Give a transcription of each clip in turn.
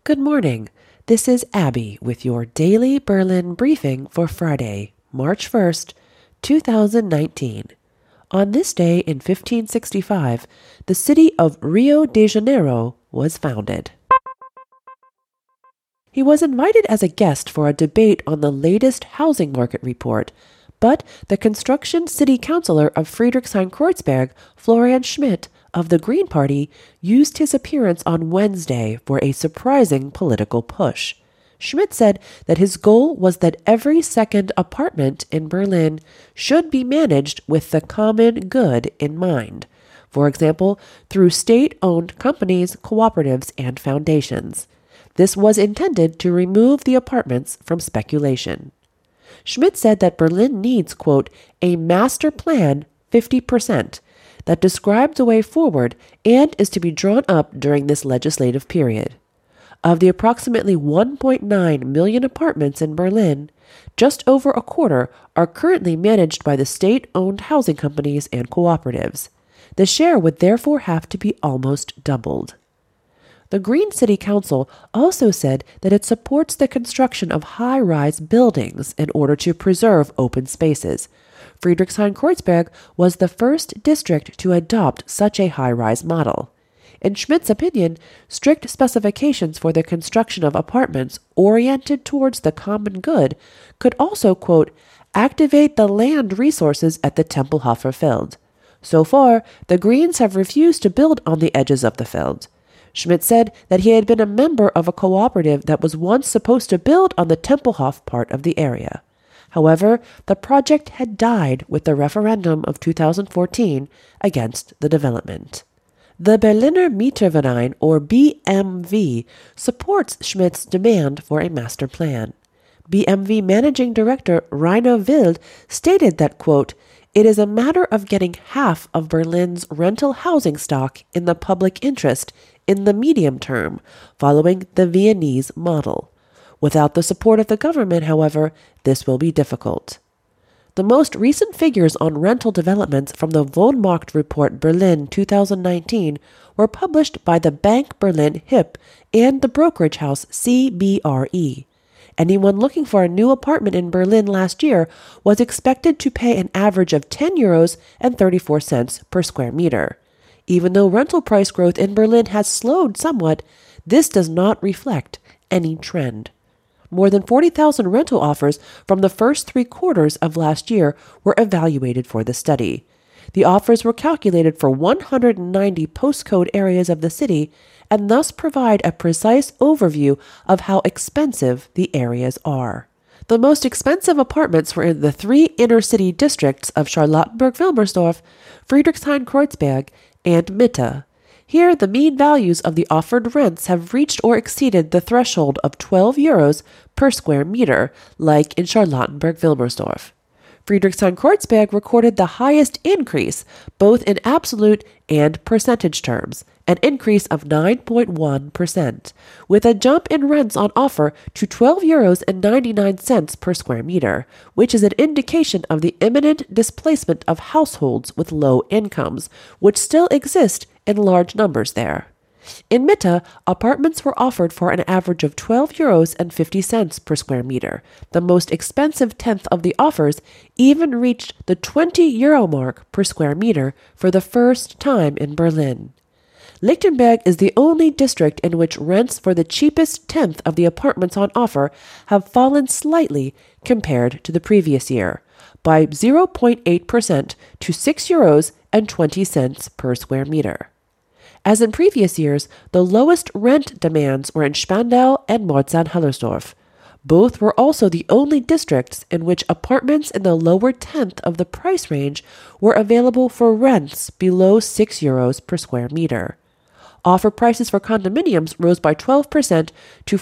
Good morning. This is Abby with your daily Berlin briefing for Friday, March 1st, 2019. On this day in 1565, the city of Rio de Janeiro was founded. He was invited as a guest for a debate on the latest housing market report, but the construction city councilor of Friedrichshain-Kreuzberg, Florian Schmidt, of the Green Party, used his appearance on Wednesday for a surprising political push. Schmidt said that his goal was that every second apartment in Berlin should be managed with the common good in mind. For example, through state-owned companies, cooperatives, and foundations. This was intended to remove the apartments from speculation. Schmidt said that Berlin needs, quote, a master plan 50%, that describes a way forward and is to be drawn up during this legislative period. Of the approximately 1.9 million apartments in Berlin, just over a quarter are currently managed by the state-owned housing companies and cooperatives. The share would therefore have to be almost doubled. The Green City Council also said that it supports the construction of high-rise buildings in order to preserve open spaces. Friedrichshain-Kreuzberg was the first district to adopt such a high-rise model. In Schmidt's opinion, strict specifications for the construction of apartments oriented towards the common good could also, quote, activate the land resources at the Tempelhofer Feld. So far, the Greens have refused to build on the edges of the Feld. Schmidt said that he had been a member of a cooperative that was once supposed to build on the Tempelhof part of the area. However, the project had died with the referendum of 2014 against the development. The Berliner Mieterverein, or BMV, supports Schmidt's demand for a master plan. BMV Managing Director Rainer Wild stated that, quote, it is a matter of getting half of Berlin's rental housing stock in the public interest in the medium term, following the Viennese model. Without the support of the government, however, this will be difficult. The most recent figures on rental developments from the Wohnmarkt Report Berlin 2019 were published by the Bank Berlin HIP and the brokerage house CBRE. Anyone looking for a new apartment in Berlin last year was expected to pay an average of €10.34 per square meter. Even though rental price growth in Berlin has slowed somewhat, this does not reflect any trend. More than 40,000 rental offers from the first 3 quarters of last year were evaluated for the study. The offers were calculated for 190 postcode areas of the city and thus provide a precise overview of how expensive the areas are. The most expensive apartments were in the 3 inner-city districts of Charlottenburg-Wilmersdorf, Friedrichshain-Kreuzberg, and Mitte. Here, the mean values of the offered rents have reached or exceeded the threshold of €12 per square meter, like in Charlottenburg-Wilmersdorf. Friedrichshain-Kreuzberg recorded the highest increase, both in absolute and percentage terms, an increase of 9.1%, with a jump in rents on offer to €12.99 per square meter, which is an indication of the imminent displacement of households with low incomes, which still exist in large numbers there. In Mitte, apartments were offered for an average of €12.50 per square meter. The most expensive tenth of the offers even reached the €20 mark per square meter for the first time in Berlin. Lichtenberg is the only district in which rents for the cheapest tenth of the apartments on offer have fallen slightly compared to the previous year, by 0.8% to €6.20 per square meter. As in previous years, the lowest rent demands were in Spandau and Marzahn-Hellersdorf. Both were also the only districts in which apartments in the lower tenth of the price range were available for rents below €6 per square meter. Offer prices for condominiums rose by 12% to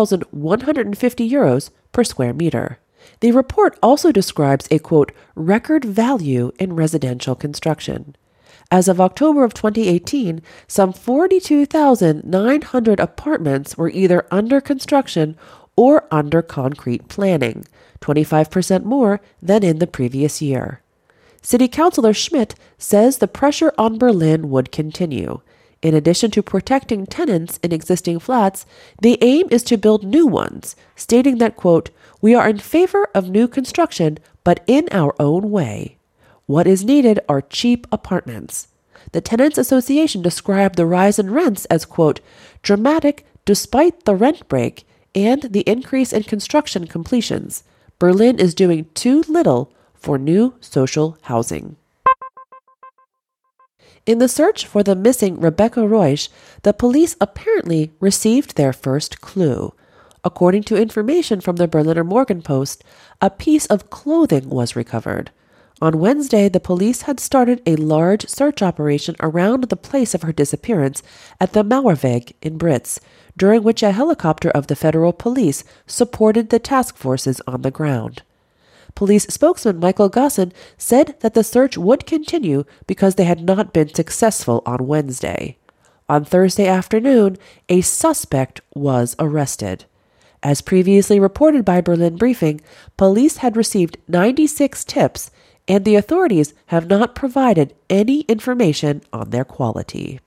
€4,150 per square meter. The report also describes a, quote, record value in residential construction. As of October of 2018, some 42,900 apartments were either under construction or under concrete planning, 25% more than in the previous year. City Councilor Schmidt says the pressure on Berlin would continue. In addition to protecting tenants in existing flats, the aim is to build new ones, stating that, quote, "We are in favor of new construction, but in our own way. What is needed are cheap apartments." The Tenants Association described the rise in rents as, quote, "dramatic despite the rent break and the increase in construction completions. Berlin is doing too little for new social housing." In the search for the missing Rebecca Reusch, the police apparently received their first clue. According to information from the Berliner Morgenpost, a piece of clothing was recovered. On Wednesday, the police had started a large search operation around the place of her disappearance at the Mauerweg in Britz, during which a helicopter of the federal police supported the task forces on the ground. Police spokesman Michael Gossen said that the search would continue because they had not been successful on Wednesday. On Thursday afternoon, a suspect was arrested. As previously reported by Berlin Briefing, police had received 96 tips, and the authorities have not provided any information on their quality.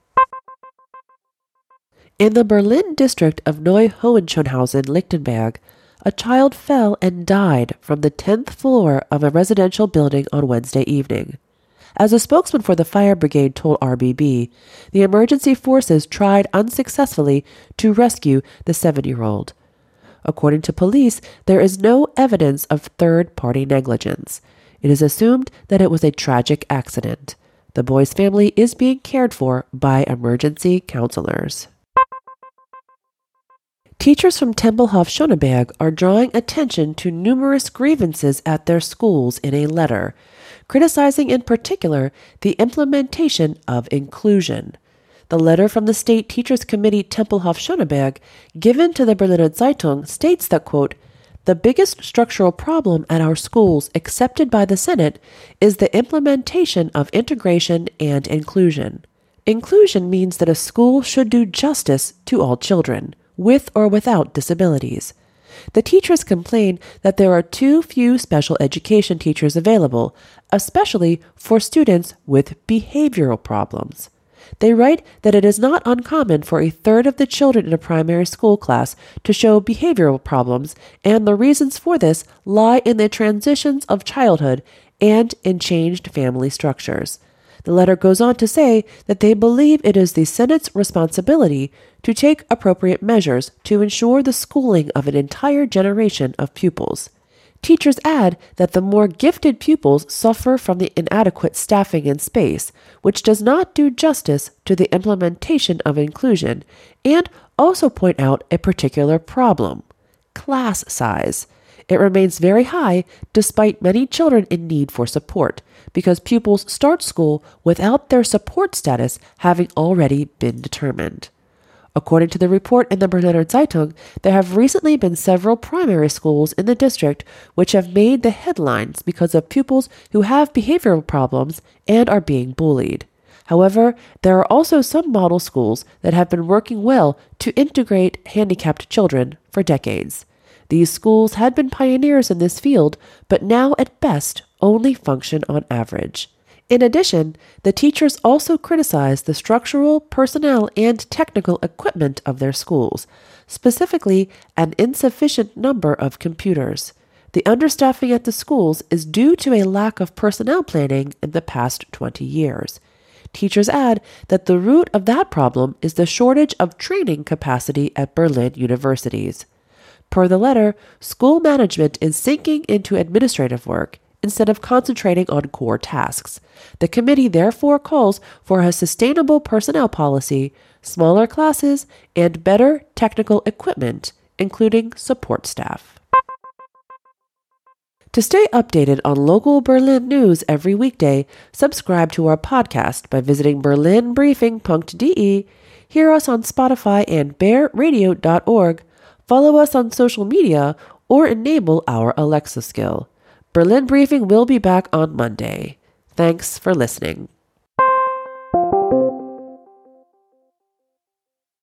In the Berlin district of Neu-Hohenschönhausen-Lichtenberg, a child fell and died from the 10th floor of a residential building on Wednesday evening. As a spokesman for the fire brigade told RBB, the emergency forces tried unsuccessfully to rescue the 7-year-old. According to police, there is no evidence of third-party negligence. It is assumed that it was a tragic accident. The boy's family is being cared for by emergency counselors. Teachers from Tempelhof Schöneberg are drawing attention to numerous grievances at their schools in a letter, criticizing in particular the implementation of inclusion. The letter from the State Teachers Committee Tempelhof Schöneberg, given to the Berliner Zeitung, states that, quote, "The biggest structural problem at our schools accepted by the Senate is the implementation of integration and inclusion. Inclusion means that a school should do justice to all children, with or without disabilities. The teachers complain that there are too few special education teachers available, especially for students with behavioral problems. They write that it is not uncommon for a third of the children in a primary school class to show behavioral problems, and the reasons for this lie in the transitions of childhood and in changed family structures." The letter goes on to say that they believe it is the Senate's responsibility to take appropriate measures to ensure the schooling of an entire generation of pupils. Teachers add that the more gifted pupils suffer from the inadequate staffing and space, which does not do justice to the implementation of inclusion, and also point out a particular problem: class size. It remains very high despite many children in need for support, because pupils start school without their support status having already been determined. According to the report in the Berliner Zeitung, there have recently been several primary schools in the district which have made the headlines because of pupils who have behavioral problems and are being bullied. However, there are also some model schools that have been working well to integrate handicapped children for decades. These schools had been pioneers in this field, but now at best only function on average. In addition, the teachers also criticize the structural, personnel, and technical equipment of their schools, specifically an insufficient number of computers. The understaffing at the schools is due to a lack of personnel planning in the past 20 years. Teachers add that the root of that problem is the shortage of training capacity at Berlin universities. Per the letter, school management is sinking into administrative work instead of concentrating on core tasks. The committee therefore calls for a sustainable personnel policy, smaller classes, and better technical equipment, including support staff. To stay updated on local Berlin news every weekday, subscribe to our podcast by visiting berlinbriefing.de, hear us on Spotify and bearradio.org, follow us on social media, or enable our Alexa skill. Berlin Briefing will be back on Monday. Thanks for listening.